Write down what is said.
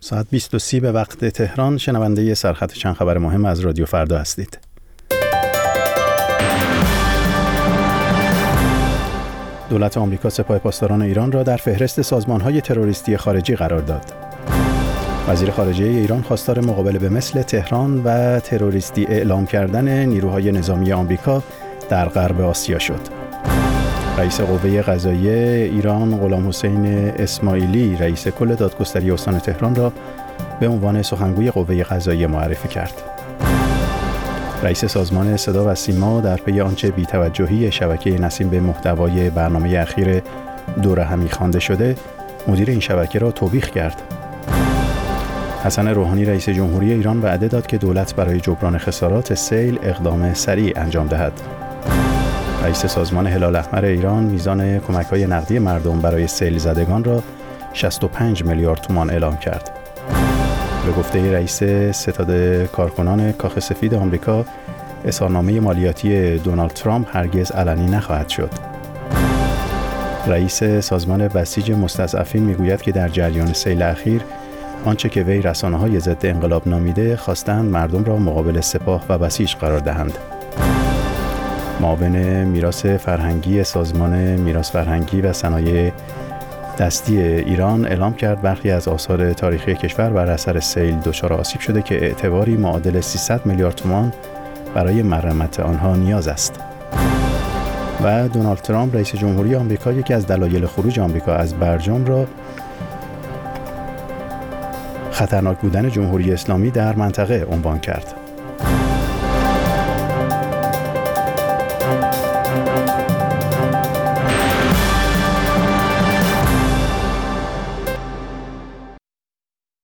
ساعت 20:30 به وقت تهران شنونده سرخط چند خبر مهم از رادیو فردا هستید. دولت آمریکا سپاه پاسداران ایران را در فهرست سازمان‌های تروریستی خارجی قرار داد. وزیر خارجه ایران خواستار مقابله به مثل تهران و تروریستی اعلام کردن نیروهای نظامی آمریکا در غرب آسیا شد. رئیس قوه قضاییه ایران غلام حسین اسماعیلی رئیس کل دادگستری استان تهران را به عنوان سخنگوی قوه قضاییه معرفی کرد. رئیس سازمان صدا و سیما در پی آنچه بی‌توجهی شبکه نسیم به محتوای برنامه اخیر دور همی خوانده شده، مدیر این شبکه را توبیخ کرد. حسن روحانی رئیس جمهوری ایران وعده داد که دولت برای جبران خسارات سیل اقدام سریع انجام دهد. رئیس سازمان هلال احمر ایران میزان کمک‌های نقدی مردم برای سیل زدگان را 65 میلیارد تومان اعلام کرد. به گفته رئیس ستاد کارکنان کاخ سفید آمریکا، اظهارنامه مالیاتی دونالد ترامپ هرگز علنی نخواهد شد. رئیس سازمان بسیج مستضعفین میگوید که در جریان سیل اخیر آنچه که وی رسانه‌های ضد انقلاب نامیده خواستند مردم را مقابل سپاه و بسیج قرار دهند. معاون میراث فرهنگی سازمان میراث فرهنگی و صنایع دستی ایران اعلام کرد برخی از آثار تاریخی کشور بر اثر سیل دچار آسیب شده که اعتباری معادل 300 میلیارد تومان برای مرمت آنها نیاز است. و دونالد ترامپ رئیس جمهوری آمریکا یکی از دلایل خروج آمریکا از برجام را خطرناک بودن جمهوری اسلامی در منطقه عنوان کرد.